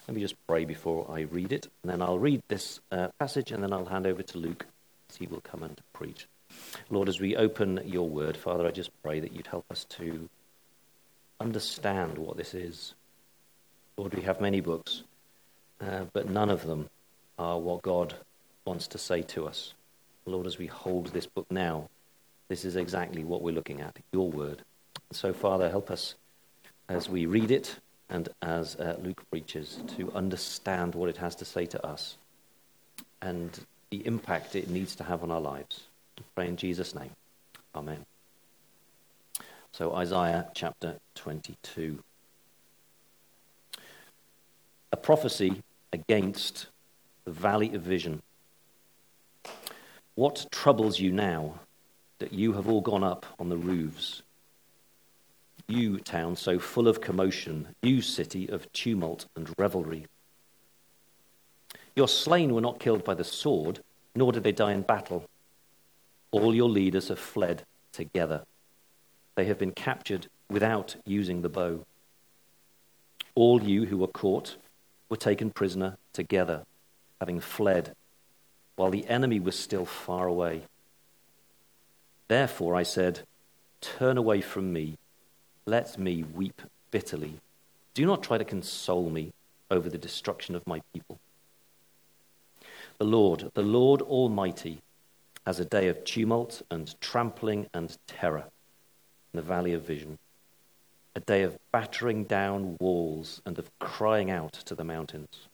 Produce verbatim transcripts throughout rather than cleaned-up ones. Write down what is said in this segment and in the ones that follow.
Let me just pray before I read it, and then I'll read this uh, passage, and then I'll hand over to Luke as he will come and preach. Lord, as we open your word, Father, I just pray that you'd help us to understand what this is. Lord, we have many books, uh, but none of them are what God wants to say to us. Lord, as we hold this book now, this is exactly what we're looking at, your word. So, Father, help us as we read it and as uh, Luke preaches to understand what it has to say to us and the impact it needs to have on our lives. I pray in Jesus' name. Amen. So, Isaiah chapter twenty-two. A prophecy against the valley of vision. What troubles you now that you have all gone up on the roofs? You town so full of commotion, you city of tumult and revelry. Your slain were not killed by the sword, nor did they die in battle. All your leaders have fled together. They have been captured without using the bow. All you who were caught were taken prisoner together, having fled, while the enemy was still far away. Therefore I said, turn away from me. Let me weep bitterly. Do not try to console me over the destruction of my people. The Lord, the Lord Almighty, has a day of tumult and trampling and terror in the valley of vision, a day of battering down walls and of crying out to the mountains.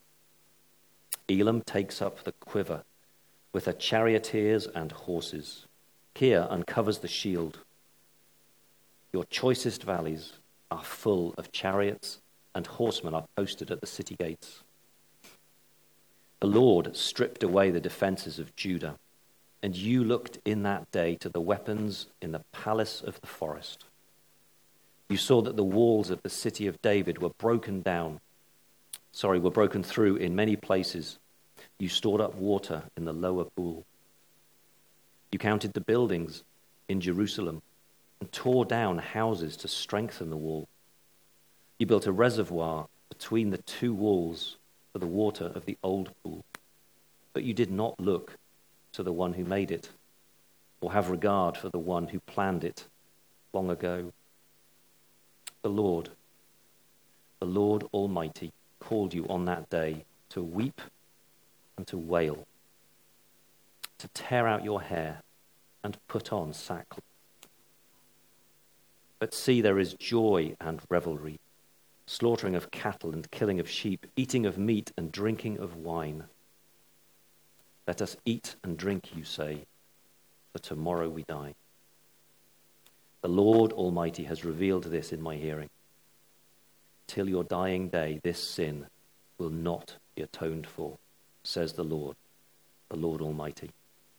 Elam takes up the quiver with her charioteers and horses. Kir uncovers the shield. Your choicest valleys are full of chariots, and horsemen are posted at the city gates. The Lord stripped away the defenses of Judah, and you looked in that day to the weapons in the palace of the forest. You saw that the walls of the city of David were broken down, sorry, were broken through in many places. You stored up water in the lower pool. You counted the buildings in Jerusalem and tore down houses to strengthen the wall. You built a reservoir between the two walls for the water of the old pool, but you did not look to the one who made it or have regard for the one who planned it long ago. The Lord, the Lord Almighty, called you on that day to weep and to wail, to tear out your hair and put on sackcloth. But see, there is joy and revelry, slaughtering of cattle and killing of sheep, eating of meat and drinking of wine. Let us eat and drink, you say, for tomorrow we die. The Lord Almighty has revealed this in my hearing. Till your dying day, this sin will not be atoned for, says the Lord, the Lord Almighty.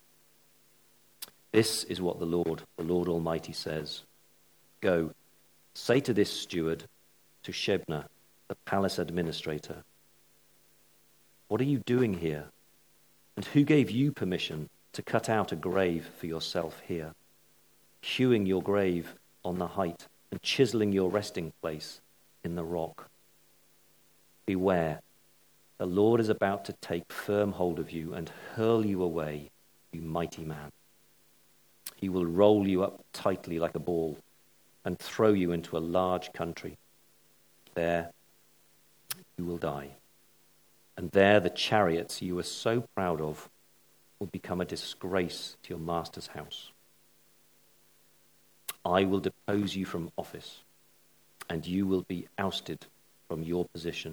This is what the Lord, the Lord Almighty says. Go, say to this steward, to Shebna, the palace administrator, what are you doing here? And who gave you permission to cut out a grave for yourself here, hewing your grave on the height and chiseling your resting place in the rock? Beware, the Lord is about to take firm hold of you and hurl you away, you mighty man. He will roll you up tightly like a ball and throw you into a large country. There you will die. And there the chariots you were so proud of will become a disgrace to your master's house. I will depose you from office, and you will be ousted from your position.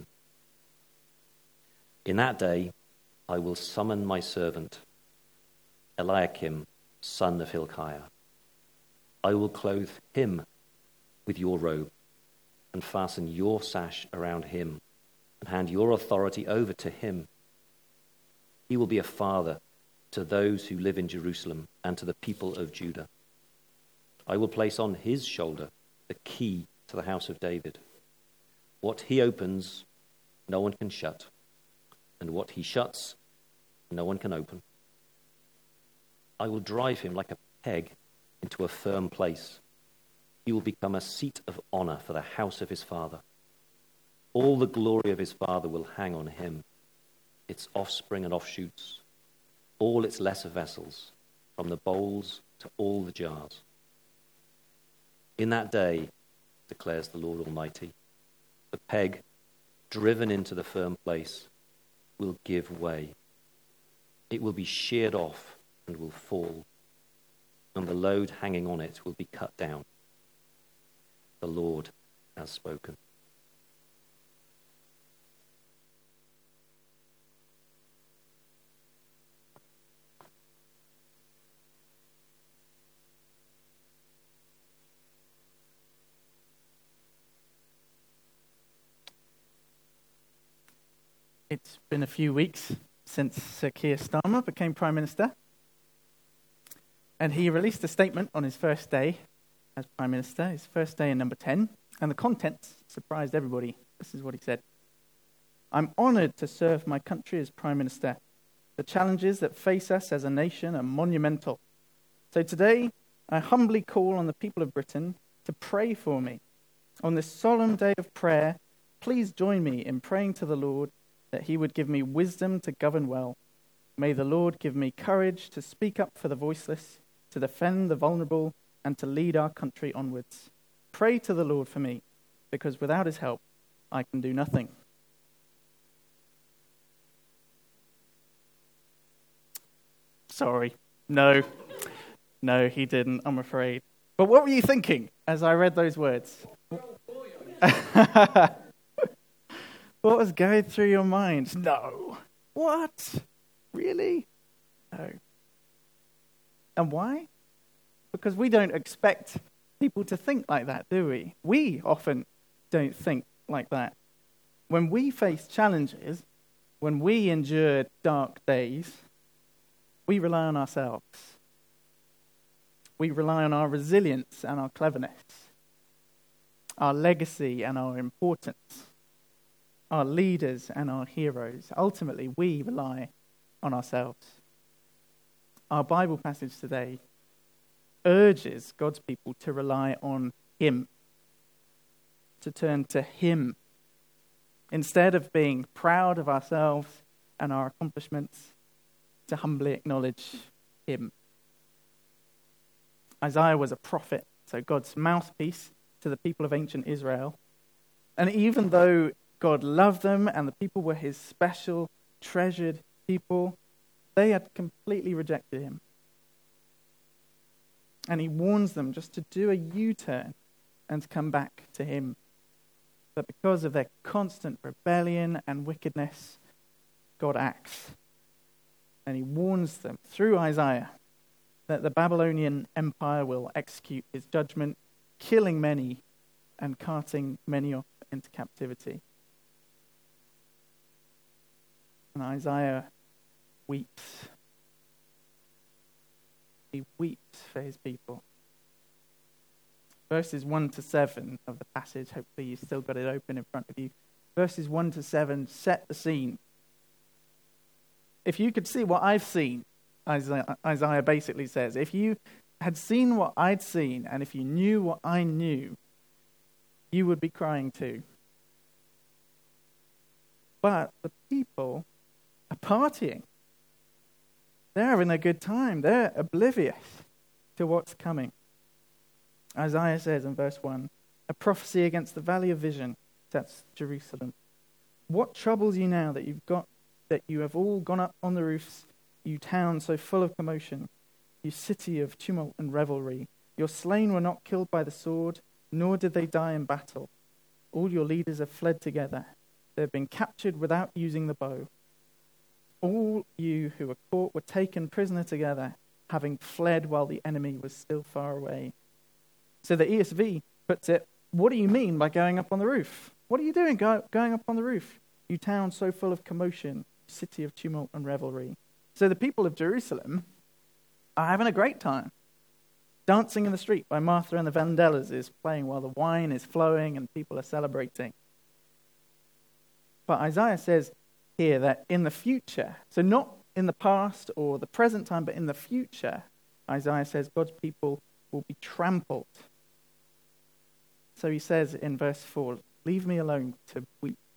In that day I will summon my servant, Eliakim, son of Hilkiah. I will clothe him with your robe and fasten your sash around him and hand your authority over to him. He will be a father to those who live in Jerusalem and to the people of Judah. I will place on his shoulder the key to the house of David. What he opens, no one can shut, and what he shuts, no one can open. I will drive him like a peg into a firm place. He will become a seat of honor for the house of his father. All the glory of his father will hang on him, its offspring and offshoots, all its lesser vessels, from the bowls to all the jars. In that day, declares the Lord Almighty, the peg, driven into the firm place, will give way. It will be sheared off and will fall, and the load hanging on it will be cut down. The Lord has spoken. It's been a few weeks since Sir Keir Starmer became Prime Minister, and he released a statement on his first day as Prime Minister, his first day in number ten, and the contents surprised everybody. This is what he said. "I'm honoured to serve my country as Prime Minister. The challenges that face us as a nation are monumental. So today, I humbly call on the people of Britain to pray for me. On this solemn day of prayer, please join me in praying to the Lord that he would give me wisdom to govern well. May the Lord give me courage to speak up for the voiceless, to defend the vulnerable, and to lead our country onwards. Pray to the Lord for me, because without his help, I can do nothing." Sorry. No. No, he didn't, I'm afraid. But what were you thinking as I read those words? What was going through your mind? No. What? Really? No. And why? Because we don't expect people to think like that, do we? We often don't think like that. When we face challenges, when we endure dark days, we rely on ourselves. We rely on our resilience and our cleverness, our legacy and our importance, our leaders and our heroes. Ultimately, we rely on ourselves. Our Bible passage today urges God's people to rely on him, to turn to him, instead of being proud of ourselves and our accomplishments, to humbly acknowledge him. Isaiah was a prophet, so God's mouthpiece to the people of ancient Israel. And even though God loved them and the people were his special, treasured people, they had completely rejected him. And he warns them just to do a U-turn and to come back to him. But because of their constant rebellion and wickedness, God acts. And he warns them through Isaiah that the Babylonian Empire will execute his judgment, killing many and carting many off into captivity. And Isaiah weeps. He weeps for his people. Verses one to seven of the passage, hopefully you've still got it open in front of you. Verses one to seven set the scene. If you could see what I've seen, Isaiah, Isaiah basically says, if you had seen what I'd seen, and if you knew what I knew, you would be crying too. But the people are partying. They're having a good time. They're oblivious to what's coming. Isaiah says in verse one, a prophecy against the valley of vision, that's Jerusalem. What troubles you now that you've got, that you have all gone up on the roofs, you town so full of commotion, you city of tumult and revelry? Your slain were not killed by the sword, nor did they die in battle. All your leaders have fled together. They have been captured without using the bow. All you who were caught were taken prisoner together, having fled while the enemy was still far away. So the E S V puts it, what do you mean by going up on the roof? What are you doing go, going up on the roof? You town so full of commotion, city of tumult and revelry. So the people of Jerusalem are having a great time. Dancing in the Street by Martha and the Vandellas is playing while the wine is flowing and people are celebrating. But Isaiah says here that in the future, so not in the past or the present time, but in the future, Isaiah says God's people will be trampled. So he says in verse four, leave me alone to weep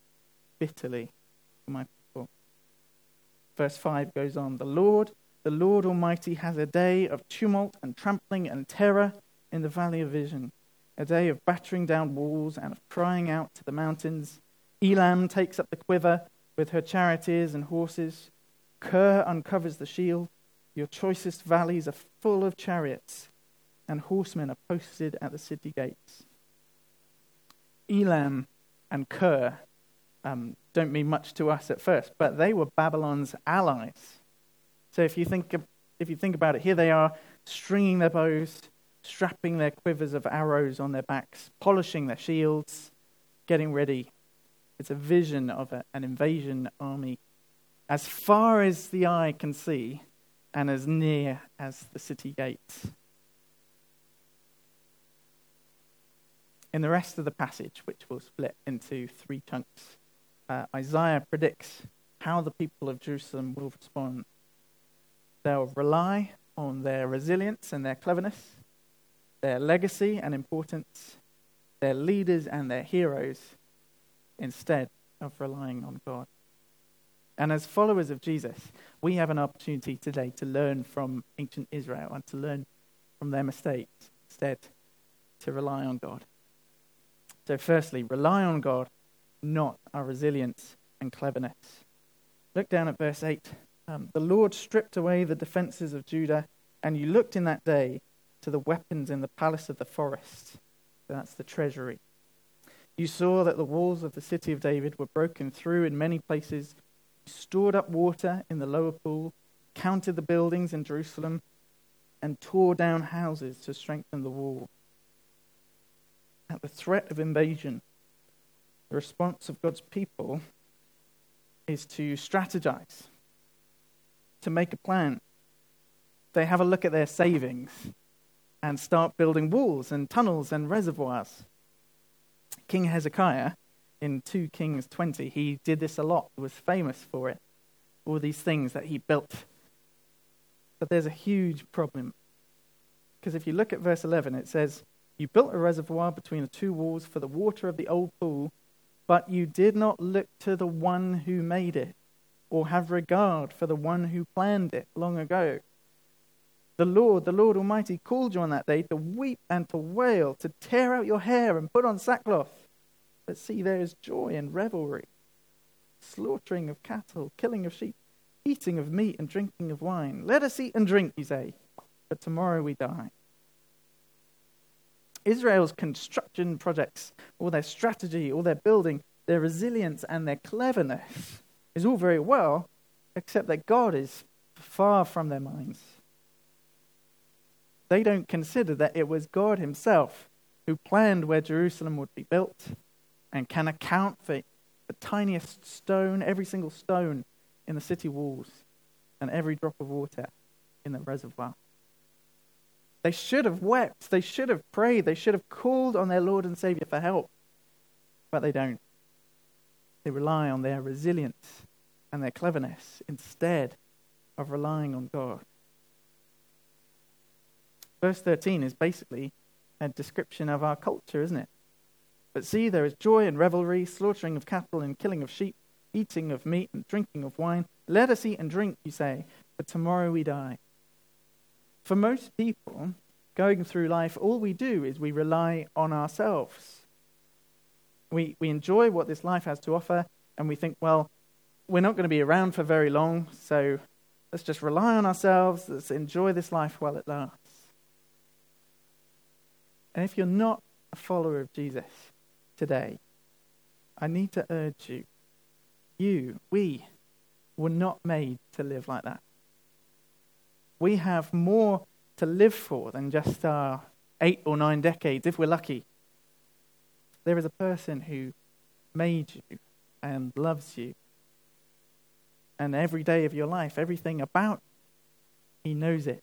bitterly for my people. Verse five goes on, the Lord, the Lord Almighty has a day of tumult and trampling and terror in the valley of vision, a day of battering down walls and of crying out to the mountains. Elam takes up the quiver with her charioteers and horses. Kir uncovers the shield. Your choicest valleys are full of chariots, and horsemen are posted at the city gates. Elam and Kir um, don't mean much to us at first, but they were Babylon's allies. So if you think if you think about it, here they are stringing their bows, strapping their quivers of arrows on their backs, polishing their shields, getting ready. It's a vision of a, an invasion army as far as the eye can see and as near as the city gates. In the rest of the passage, which we'll split into three chunks, uh, Isaiah predicts how the people of Jerusalem will respond. They'll rely on their resilience and their cleverness, their legacy and importance, their leaders and their heroes, instead of relying on God. And as followers of Jesus, we have an opportunity today to learn from ancient Israel and to learn from their mistakes, instead to rely on God. So firstly, rely on God, not our resilience and cleverness. Look down at verse eight. Um, the Lord stripped away the defenses of Judah, and you looked in that day to the weapons in the palace of the forest. So that's the treasury. You saw that the walls of the city of David were broken through in many places. You stored up water in the lower pool, counted the buildings in Jerusalem, and tore down houses to strengthen the wall. At the threat of invasion, the response of God's people is to strategize, to make a plan. They have a look at their savings and start building walls and tunnels and reservoirs. King Hezekiah, in Second Kings twenty, he did this a lot. He was famous for it. All these things that he built. But there's a huge problem. Because if you look at verse eleven, it says, you built a reservoir between the two walls for the water of the old pool, but you did not look to the one who made it, or have regard for the one who planned it long ago. The Lord, the Lord Almighty, called you on that day to weep and to wail, to tear out your hair and put on sackcloth. But see, there is joy and revelry, slaughtering of cattle, killing of sheep, eating of meat and drinking of wine. Let us eat and drink, you say, but tomorrow we die. Israel's construction projects, all their strategy, all their building, their resilience and their cleverness is all very well, except that God is far from their minds. They don't consider that it was God himself who planned where Jerusalem would be built and can account for the tiniest stone, every single stone in the city walls and every drop of water in the reservoir. They should have wept. They should have prayed. They should have called on their Lord and Savior for help. But they don't. They rely on their resilience and their cleverness instead of relying on God. Verse thirteen is basically a description of our culture, isn't it? But see, there is joy and revelry, slaughtering of cattle and killing of sheep, eating of meat and drinking of wine. Let us eat and drink, you say, but tomorrow we die. For most people, going through life, all we do is we rely on ourselves. We we enjoy what this life has to offer, and we think, well, we're not going to be around for very long, so let's just rely on ourselves, let's enjoy this life while it lasts. And if you're not a follower of Jesus today, I need to urge you, you, we, were not made to live like that. We have more to live for than just our eight or nine decades, if we're lucky. There is a person who made you and loves you. And every day of your life, everything about you, he knows it.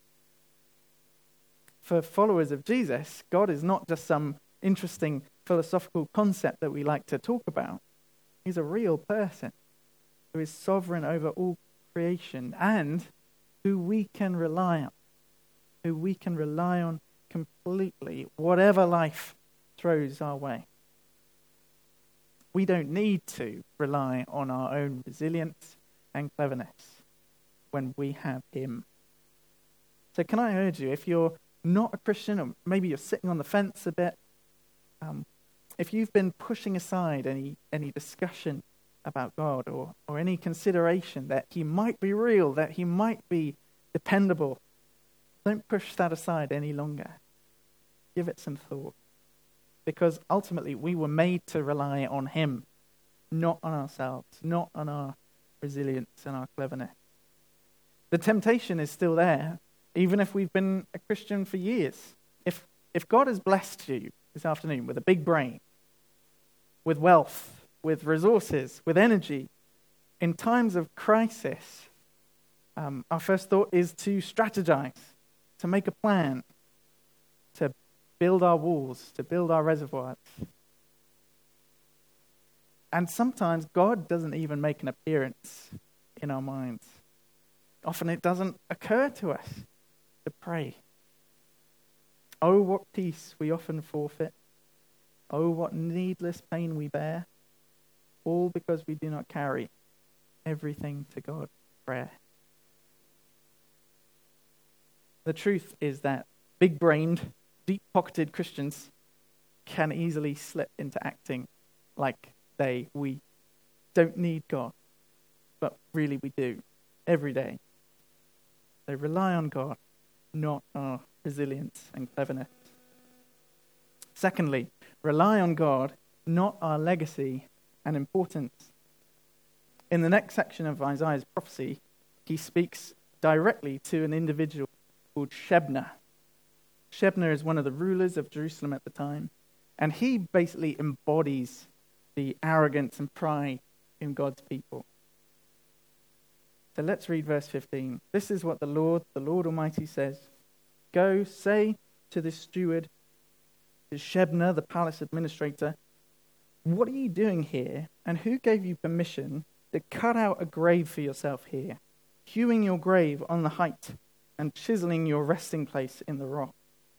For followers of Jesus, God is not just some interesting philosophical concept that we like to talk about. He's a real person who is sovereign over all creation and who we can rely on, who we can rely on completely, whatever life throws our way. We don't need to rely on our own resilience and cleverness when we have him. So can I urge you, if you're not a Christian, or maybe you're sitting on the fence a bit, um, if you've been pushing aside any, any discussion about God or, or any consideration that he might be real, that he might be dependable, don't push that aside any longer. Give it some thought. Because ultimately we were made to rely on him, not on ourselves, not on our resilience and our cleverness. The temptation is still there, even if we've been a Christian for years. If if God has blessed you this afternoon with a big brain, with wealth, with resources, with energy, in times of crisis, um, our first thought is to strategize, to make a plan, to build our walls, to build our reservoirs. And sometimes God doesn't even make an appearance in our minds. Often it doesn't occur to us to pray. Oh, what peace we often forfeit. Oh, what needless pain we bear. All because we do not carry everything to God in prayer. The truth is that big-brained, deep-pocketed Christians can easily slip into acting like they, we don't need God. But really we do, every day. They rely on God, not our resilience and cleverness. Secondly, rely on God, not our legacy and importance. In the next section of Isaiah's prophecy, he speaks directly to an individual called Shebna. Shebna is one of the rulers of Jerusalem at the time, and he basically embodies the arrogance and pride in God's people. So let's read verse fifteen. This is what the Lord, the Lord Almighty says. Go, say to the steward, to Shebna, the palace administrator, what are you doing here, and who gave you permission to cut out a grave for yourself here, hewing your grave on the height and chiseling your resting place in the rock?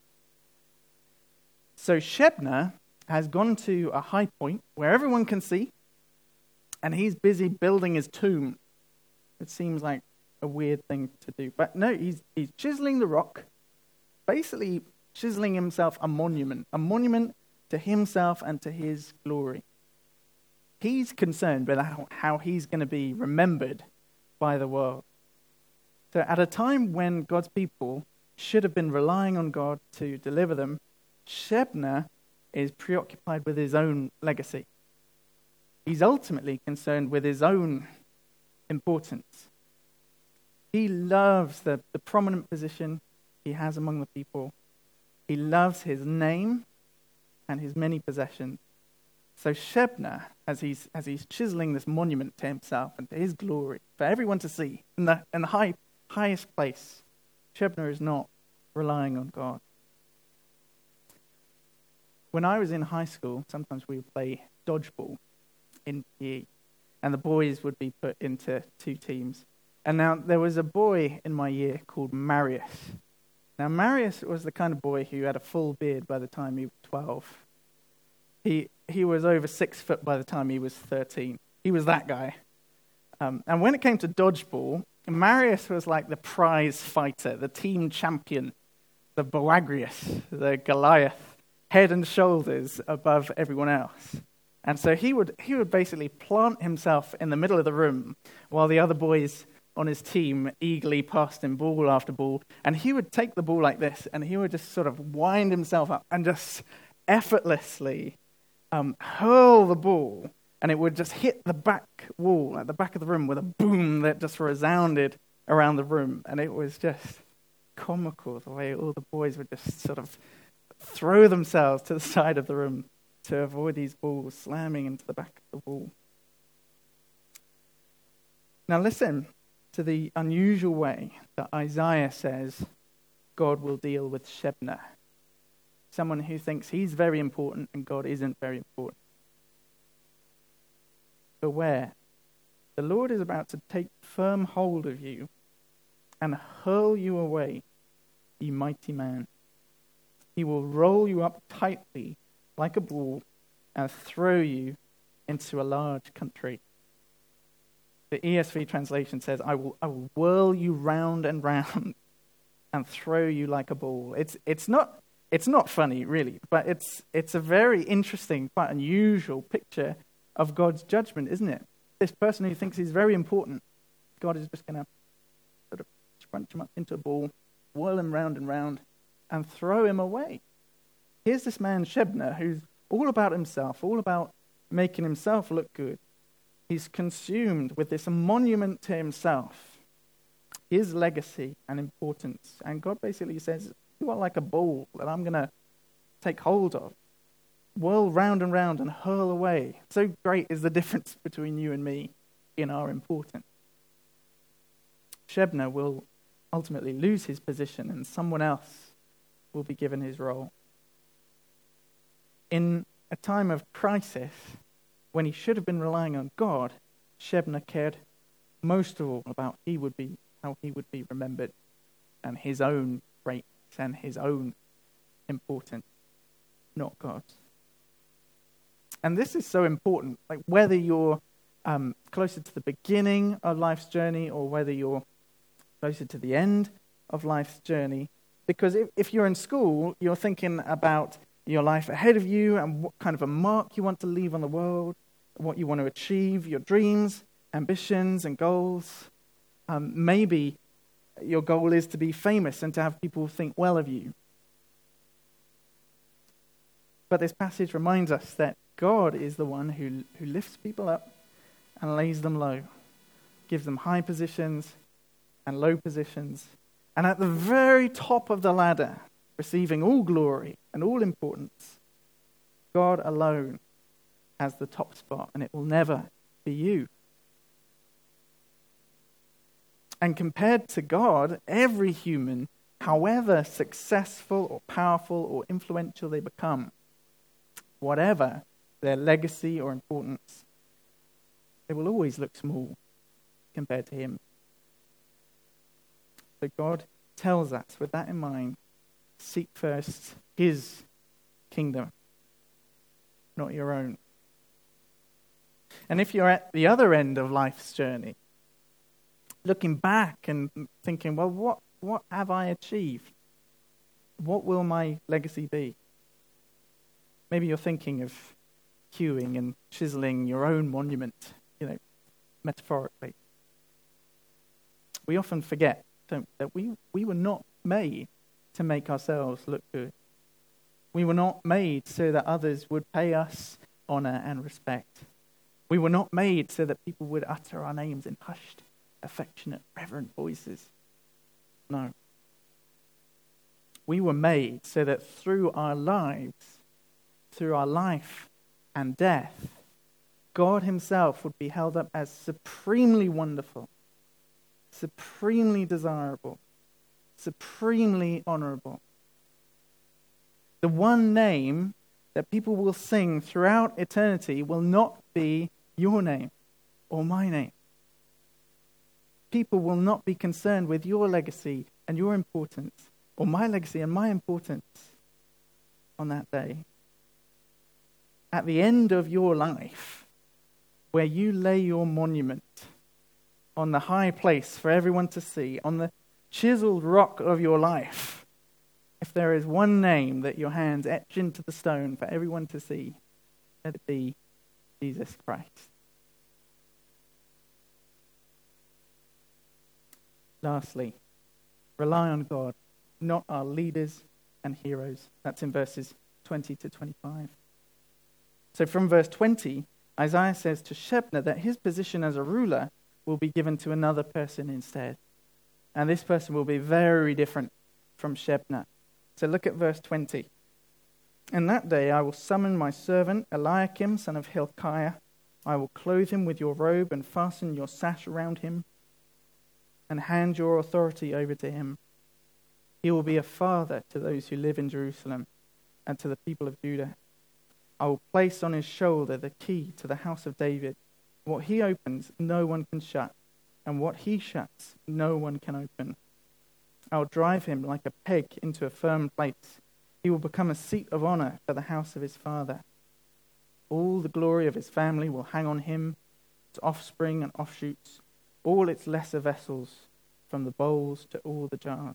So Shebna has gone to a high point where everyone can see, and he's busy building his tomb. It seems like a weird thing to do. But no, he's, he's chiseling the rock, basically chiseling himself a monument, a monument to himself and to his glory. He's concerned about how he's going to be remembered by the world. So at a time when God's people should have been relying on God to deliver them, Shebna is preoccupied with his own legacy. He's ultimately concerned with his own importance. He loves the, the prominent position he has among the people. He loves his name and his many possessions. So Shebna, as he's as he's chiseling this monument to himself and to his glory, for everyone to see, in the in the high highest place, Shebna is not relying on God. When I was in high school, sometimes we would play dodgeball in P E, and the boys would be put into two teams. And now there was a boy in my year called Marius. Now Marius was the kind of boy who had a full beard by the time he was twelve. He he was over six foot by the time he was thirteen. He was that guy. Um, and when it came to dodgeball, Marius was like the prize fighter, the team champion, the Boagrius, the Goliath, head and shoulders above everyone else. And so he would he would basically plant himself in the middle of the room while the other boys on his team eagerly passed him ball after ball. And he would take the ball like this, and he would just sort of wind himself up and just effortlessly um, hurl the ball. And it would just hit the back wall at the back of the room with a boom that just resounded around the room. And it was just comical the way all the boys would just sort of throw themselves to the side of the room to avoid these balls slamming into the back of the wall. Now listen to the unusual way that Isaiah says God will deal with Shebna, someone who thinks he's very important and God isn't very important. Beware, the Lord is about to take firm hold of you and hurl you away, you mighty man. He will roll you up tightly like a ball and throw you into a large country. The E S V translation says, I will, I will whirl you round and round and throw you like a ball. It's it's not it's not funny, really, but it's it's a very interesting, quite unusual picture of God's judgment, isn't it? This person who thinks he's very important, God is just going to sort of scrunch him up into a ball, whirl him round and round, and throw him away. Here's this man, Shebna, who's all about himself, all about making himself look good. He's consumed with this monument to himself, his legacy and importance. And God basically says, you are like a ball that I'm going to take hold of, whirl round and round and hurl away. So great is the difference between you and me in our importance. Shebna will ultimately lose his position and someone else will be given his role. In a time of crisis, when he should have been relying on God, Shebna cared most of all about he would be, how he would be remembered and his own greatness and his own importance, not God's. And this is so important, like whether you're um, closer to the beginning of life's journey or whether you're closer to the end of life's journey. Because if, if you're in school, you're thinking about your life ahead of you and what kind of a mark you want to leave on the world, what you want to achieve, your dreams, ambitions, and goals. Um, maybe your goal is to be famous and to have people think well of you. But this passage reminds us that God is the one who, who lifts people up and lays them low, gives them high positions and low positions, and at the very top of the ladder, receiving all glory and all importance, God alone has the top spot, and it will never be you. And compared to God, every human, however successful or powerful or influential they become, whatever their legacy or importance, they will always look small compared to him. So God tells us, with that in mind, seek first his kingdom, not your own. And if you're at the other end of life's journey, looking back and thinking, well, what, what have I achieved? What will my legacy be? Maybe you're thinking of hewing and chiseling your own monument, you know, metaphorically. We often forget, don't we, that we, we were not made to make ourselves look good. We were not made so that others would pay us honor and respect. We were not made so that people would utter our names in hushed, affectionate, reverent voices. No. We were made so that through our lives, through our life and death, God himself would be held up as supremely wonderful, supremely desirable, supremely honorable. The one name that people will sing throughout eternity will not be your name or my name. People will not be concerned with your legacy and your importance, or my legacy and my importance on that day. At the end of your life, where you lay your monument on the high place for everyone to see, on the chiseled rock of your life, if there is one name that your hands etch into the stone for everyone to see, let it be Jesus Christ. Lastly, rely on God, not our leaders and heroes. That's in verses twenty to twenty-five. So from verse twenty, Isaiah says to Shebna that his position as a ruler will be given to another person instead. And this person will be very different from Shebna. So look at verse twenty. In that day I will summon my servant Eliakim, son of Hilkiah. I will clothe him with your robe and fasten your sash around him and hand your authority over to him. He will be a father to those who live in Jerusalem and to the people of Judah. I will place on his shoulder the key to the house of David. What he opens, no one can shut, and what he shuts, no one can open. I will drive him like a peg into a firm place. He will become a seat of honor for the house of his father. All the glory of his family will hang on him, its offspring and offshoots, all its lesser vessels, from the bowls to all the jars.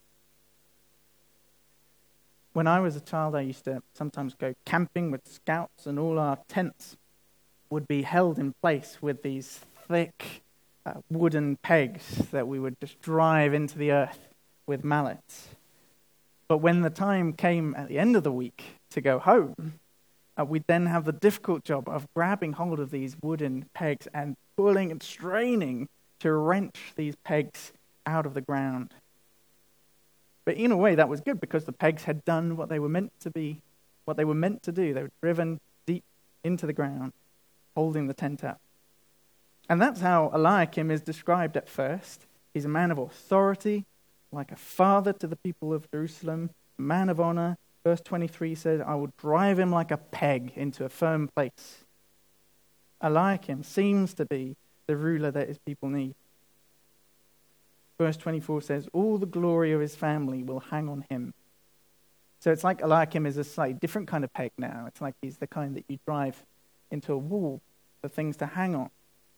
When I was a child, I used to sometimes go camping with scouts, and all our tents would be held in place with these thick uh, wooden pegs that we would just drive into the earth with mallets. But when the time came at the end of the week to go home, uh, we'd then have the difficult job of grabbing hold of these wooden pegs and pulling and straining to wrench these pegs out of the ground. But in a way, that was good because the pegs had done what they were meant to be, what they were meant to do. They were driven deep into the ground, holding the tent up. And that's how Eliakim is described at first. He's a man of authority, like a father to the people of Jerusalem, a man of honor. Verse twenty-three says, I will drive him like a peg into a firm place. Eliakim seems to be the ruler that his people need. Verse twenty-four says, all the glory of his family will hang on him. So it's like Eliakim is a slightly different kind of peg now. It's like he's the kind that you drive into a wall for things to hang on.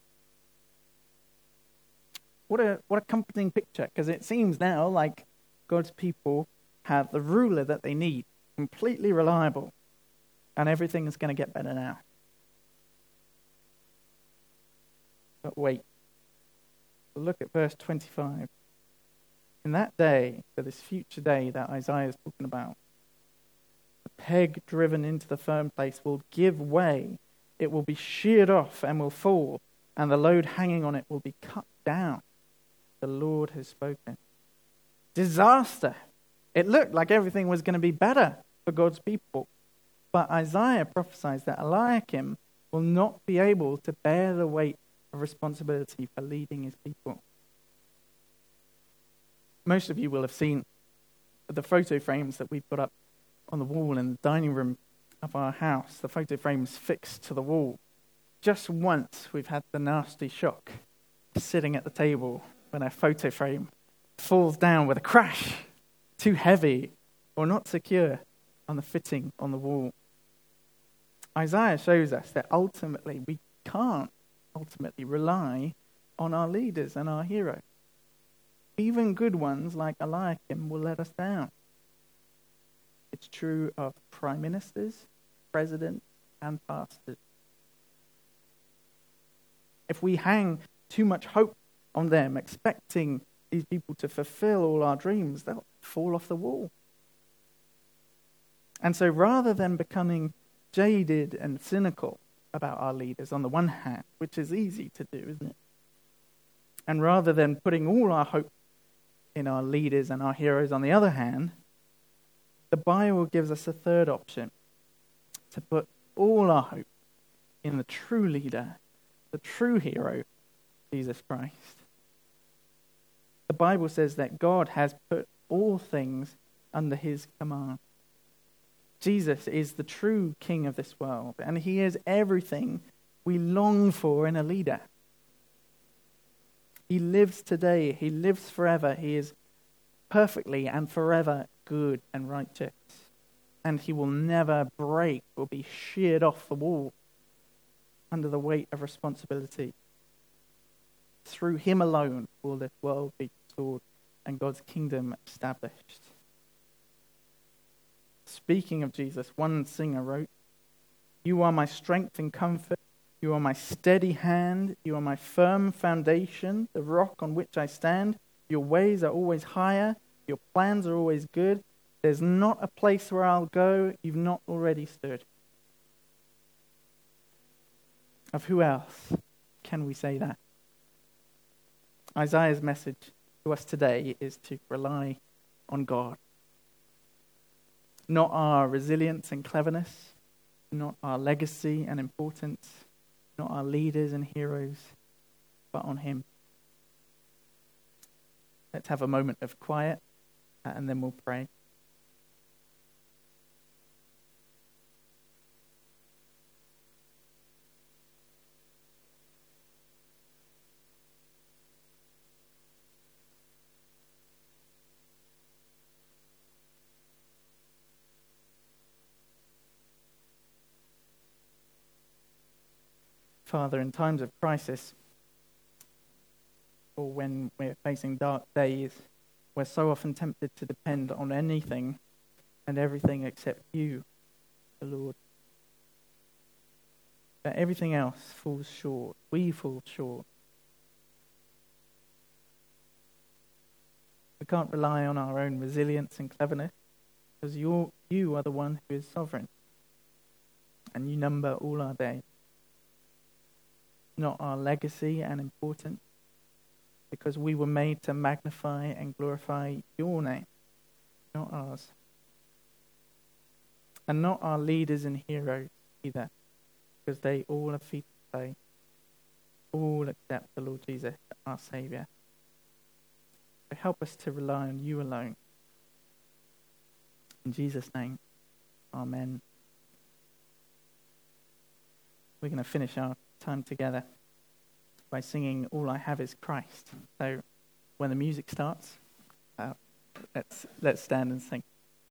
What a what a comforting picture, because it seems now like God's people have the ruler that they need, completely reliable, and everything is going to get better now. But wait. Look at verse twenty-five. In that day, for this future day that Isaiah is talking about, the peg driven into the firm place will give way. It will be sheared off and will fall, and the load hanging on it will be cut down. The Lord has spoken. Disaster. It looked like everything was going to be better for God's people. But Isaiah prophesies that Eliakim will not be able to bear the weight of responsibility for leading his people. Most of you will have seen the photo frames that we put up on the wall in the dining room of our house, the photo frames fixed to the wall. Just once we've had the nasty shock sitting at the table when a photo frame falls down with a crash, too heavy or not secure on the fitting on the wall. Isaiah shows us that ultimately we can't ultimately rely on our leaders and our heroes. Even good ones like Eliakim will let us down. It's true of prime ministers, presidents, and pastors. If we hang too much hope on them, expecting these people to fulfill all our dreams, they'll fall off the wall. And so rather than becoming jaded and cynical about our leaders on the one hand, which is easy to do, isn't it? And rather than putting all our hope in our leaders and our heroes on the other hand, the Bible gives us a third option, to put all our hope in the true leader, the true hero, Jesus Christ. The Bible says that God has put all things under his command. Jesus is the true king of this world, and he is everything we long for in a leader. He lives today, he lives forever, he is perfectly and forever good and righteous, and he will never break or be sheared off the wall under the weight of responsibility. Through him alone will this world be restored and God's kingdom established. Speaking of Jesus, one singer wrote, "You are my strength and comfort. You are my steady hand. You are my firm foundation, the rock on which I stand. Your ways are always higher. Your plans are always good. There's not a place where I'll go you've not already stood." Of who else can we say that? Isaiah's message to us today is to rely on God. Not our resilience and cleverness, not our legacy and importance, not our leaders and heroes, but on him. Let's have a moment of quiet, and then we'll pray. Father, in times of crisis, or when we're facing dark days, we're so often tempted to depend on anything and everything except you, the Lord. But everything else falls short. We fall short. We can't rely on our own resilience and cleverness, because you're, you are the one who is sovereign, and you number all our days. Not our legacy and importance, because we were made to magnify and glorify your name, not ours. And not our leaders and heroes either, because they all have feet to play, all except the Lord Jesus, our Saviour. So help us to rely on you alone. In Jesus' name, amen. We're going to finish our time together by singing All I Have Is Christ. So when the music starts, uh, let's let's stand and sing.